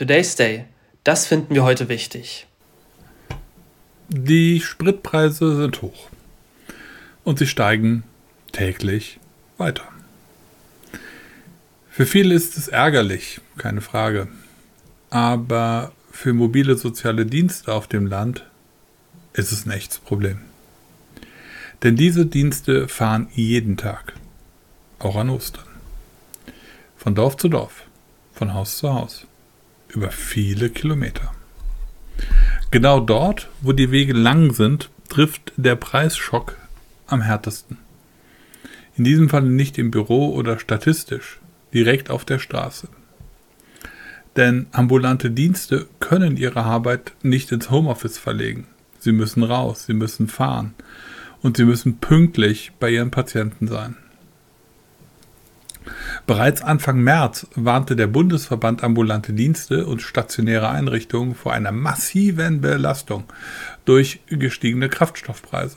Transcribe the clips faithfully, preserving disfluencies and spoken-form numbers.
Today's Day. Das finden wir heute wichtig. Die Spritpreise sind hoch und sie steigen täglich weiter. Für viele ist es ärgerlich, keine Frage. Aber für mobile soziale Dienste auf dem Land ist es ein echtes Problem. Denn diese Dienste fahren jeden Tag, auch an Ostern. Von Dorf zu Dorf, von Haus zu Haus, über viele Kilometer. Genau dort, wo die Wege lang sind, trifft der Preisschock am härtesten. In diesem Fall nicht im Büro oder statistisch, direkt auf der Straße. Denn ambulante Dienste können ihre Arbeit nicht ins Homeoffice verlegen. Sie müssen raus, sie müssen fahren und sie müssen pünktlich bei ihren Patienten sein. Bereits Anfang März warnte der Bundesverband Ambulante Dienste und stationäre Einrichtungen vor einer massiven Belastung durch gestiegene Kraftstoffpreise.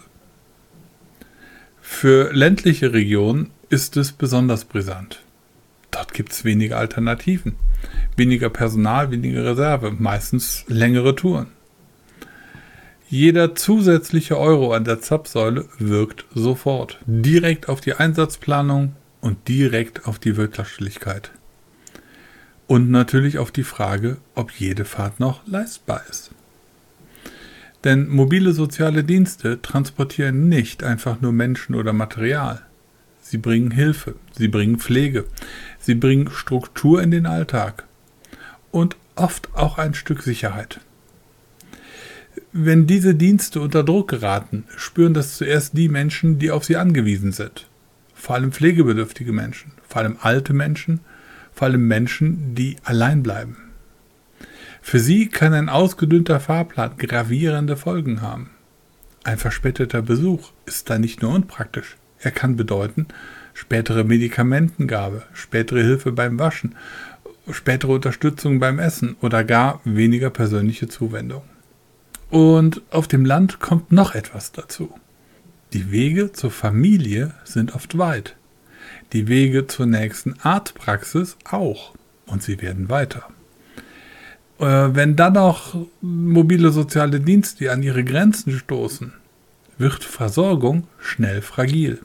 Für ländliche Regionen ist es besonders brisant. Dort gibt es weniger Alternativen, weniger Personal, weniger Reserve, meistens längere Touren. Jeder zusätzliche Euro an der Zapfsäule wirkt sofort, direkt auf die Einsatzplanung und direkt auf die Wirtschaftlichkeit. Und natürlich auf die Frage, ob jede Fahrt noch leistbar ist. Denn mobile soziale Dienste transportieren nicht einfach nur Menschen oder Material. Sie bringen Hilfe, sie bringen Pflege, sie bringen Struktur in den Alltag und oft auch ein Stück Sicherheit. Wenn diese Dienste unter Druck geraten, spüren das zuerst die Menschen, die auf sie angewiesen sind. Vor allem pflegebedürftige Menschen, vor allem alte Menschen, vor allem Menschen, die allein bleiben. Für sie kann ein ausgedünnter Fahrplan gravierende Folgen haben. Ein verspäteter Besuch ist da nicht nur unpraktisch. Er kann bedeuten, spätere Medikamentengabe, spätere Hilfe beim Waschen, spätere Unterstützung beim Essen oder gar weniger persönliche Zuwendung. Und auf dem Land kommt noch etwas dazu. Die Wege zur Familie sind oft weit. Die Wege zur nächsten Arztpraxis auch. Und sie werden weiter. Äh, wenn dann noch mobile soziale Dienste an ihre Grenzen stoßen, wird Versorgung schnell fragil.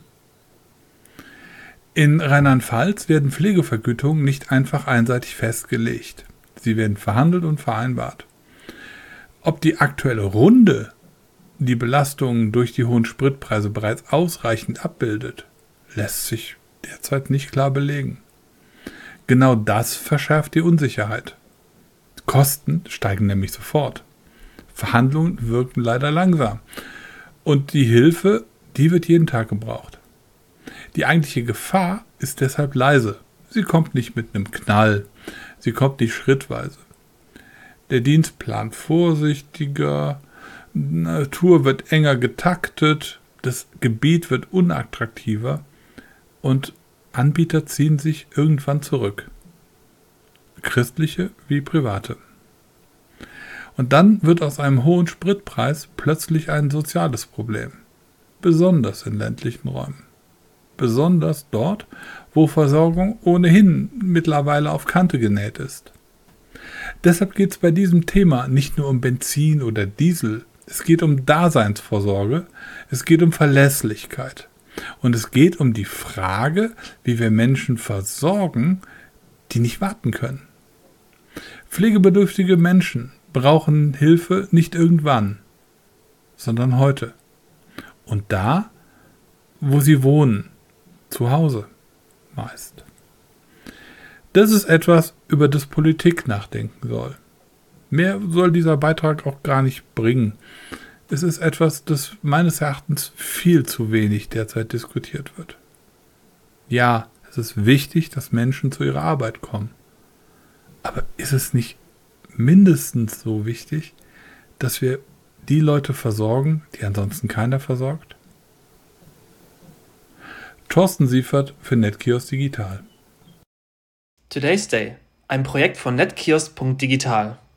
In Rheinland-Pfalz werden Pflegevergütungen nicht einfach einseitig festgelegt. Sie werden verhandelt und vereinbart. Ob die aktuelle Runde die Belastungen durch die hohen Spritpreise bereits ausreichend abbildet, lässt sich derzeit nicht klar belegen. Genau das verschärft die Unsicherheit. Kosten steigen nämlich sofort. Verhandlungen wirken leider langsam. Und die Hilfe, die wird jeden Tag gebraucht. Die eigentliche Gefahr ist deshalb leise. Sie kommt nicht mit einem Knall. Sie kommt nicht schrittweise. Der Dienst plant vorsichtiger, die Tour wird enger getaktet, das Gebiet wird unattraktiver und Anbieter ziehen sich irgendwann zurück. Christliche wie private. Und dann wird aus einem hohen Spritpreis plötzlich ein soziales Problem. Besonders in ländlichen Räumen. Besonders dort, wo Versorgung ohnehin mittlerweile auf Kante genäht ist. Deshalb geht es bei diesem Thema nicht nur um Benzin oder Diesel, es geht um Daseinsvorsorge, es geht um Verlässlichkeit und es geht um die Frage, wie wir Menschen versorgen, die nicht warten können. Pflegebedürftige Menschen brauchen Hilfe nicht irgendwann, sondern heute. Und da, wo sie wohnen, zu Hause meist. Das ist etwas, über das Politik nachdenken soll. Mehr soll dieser Beitrag auch gar nicht bringen. Es ist etwas, das meines Erachtens viel zu wenig derzeit diskutiert wird. Ja, es ist wichtig, dass Menschen zu ihrer Arbeit kommen. Aber ist es nicht mindestens so wichtig, dass wir die Leute versorgen, die ansonsten keiner versorgt? Thorsten Siefert für NetKiosk Digital. Today's Day. Ein Projekt von netkiosk punkt digital.